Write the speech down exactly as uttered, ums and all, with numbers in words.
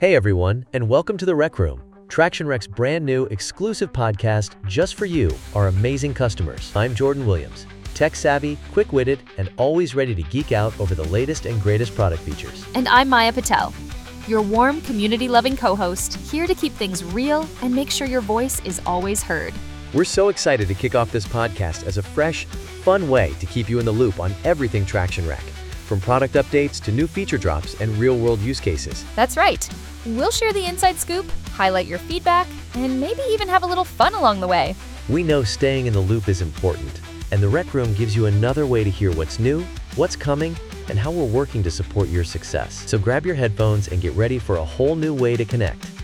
Hey everyone, and welcome to the Rec Room, Traction Rec's brand new exclusive podcast just for you, our amazing customers. I'm Jordan Williams, tech-savvy, quick-witted, and always ready to geek out over the latest and greatest product features. And I'm Maya Patel, your warm, community-loving co-host, here to keep things real and make sure your voice is always heard. We're so excited to kick off this podcast as a fresh, fun way to keep you in the loop on everything Traction Rec, from product updates to new feature drops and real-world use cases. That's right. We'll share the inside scoop, highlight your feedback, and maybe even have a little fun along the way. We know staying in the loop is important, and the Rec Room gives you another way to hear what's new, what's coming, and how we're working to support your success. So grab your headphones and get ready for a whole new way to connect.